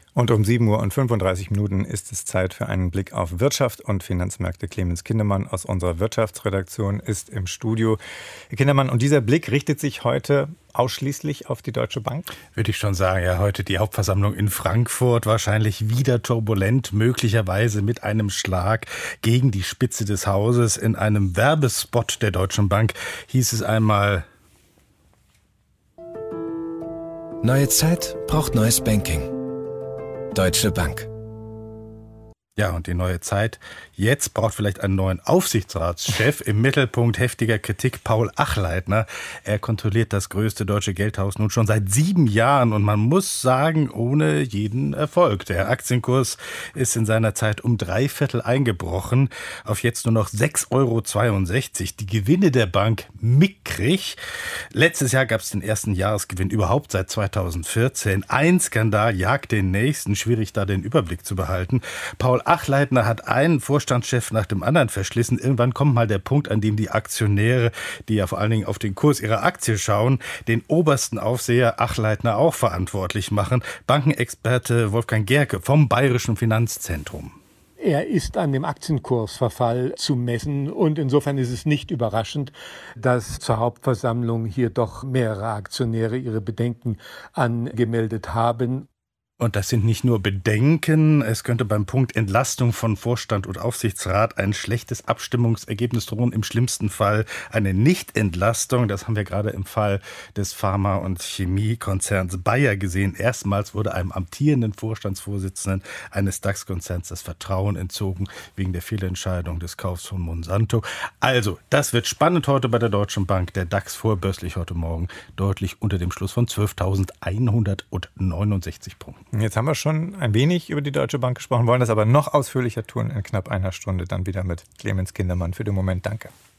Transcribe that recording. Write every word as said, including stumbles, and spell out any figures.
Und um sieben Uhr und fünfunddreißig Minuten ist es Zeit für einen Blick auf Wirtschaft und Finanzmärkte. Clemens Kindermann aus unserer Wirtschaftsredaktion ist im Studio. Herr Kindermann, und dieser Blick richtet sich heute ausschließlich auf die Deutsche Bank? Würde ich schon sagen, ja, heute die Hauptversammlung in Frankfurt, wahrscheinlich wieder turbulent, möglicherweise mit einem Schlag gegen die Spitze des Hauses. In einem Werbespot der Deutschen Bank hieß es einmal: Neue Zeit braucht neues Banking. Deutsche Bank. Ja, und die neue Zeit jetzt braucht vielleicht einen neuen Aufsichtsratschef. Im Mittelpunkt heftiger Kritik Paul Achleitner. Er kontrolliert das größte deutsche Geldhaus nun schon seit sieben Jahren und man muss sagen, ohne jeden Erfolg. Der Aktienkurs ist in seiner Zeit um drei Viertel eingebrochen auf jetzt nur noch sechs Euro zweiundsechzig. Die Gewinne der Bank mickrig. Letztes Jahr gab es den ersten Jahresgewinn überhaupt seit zweitausendvierzehn. Ein Skandal jagt den nächsten. Schwierig, da den Überblick zu behalten. Paul Achleitner hat einen Vorstandschef nach dem anderen verschlissen. Irgendwann kommt mal der Punkt, an dem die Aktionäre, die ja vor allen Dingen auf den Kurs ihrer Aktie schauen, den obersten Aufseher Achleitner auch verantwortlich machen. Bankenexperte Wolfgang Gerke vom Bayerischen Finanzzentrum. Er ist an dem Aktienkursverfall zu messen und insofern ist es nicht überraschend, dass zur Hauptversammlung hier doch mehrere Aktionäre ihre Bedenken angemeldet haben. Und das sind nicht nur Bedenken, es könnte beim Punkt Entlastung von Vorstand und Aufsichtsrat ein schlechtes Abstimmungsergebnis drohen, im schlimmsten Fall eine Nichtentlastung. Das haben wir gerade im Fall des Pharma- und Chemiekonzerns Bayer gesehen. Erstmals wurde einem amtierenden Vorstandsvorsitzenden eines DAX-Konzerns das Vertrauen entzogen wegen der Fehlentscheidung des Kaufs von Monsanto. Also, das wird spannend heute bei der Deutschen Bank. Der DAX vorbörslich heute Morgen deutlich unter dem Schluss von zwölftausendeinhundertneunundsechzig Punkten. Jetzt haben wir schon ein wenig über die Deutsche Bank gesprochen, wollen das aber noch ausführlicher tun in knapp einer Stunde. Dann wieder mit Clemens Kindermann. Für den Moment danke.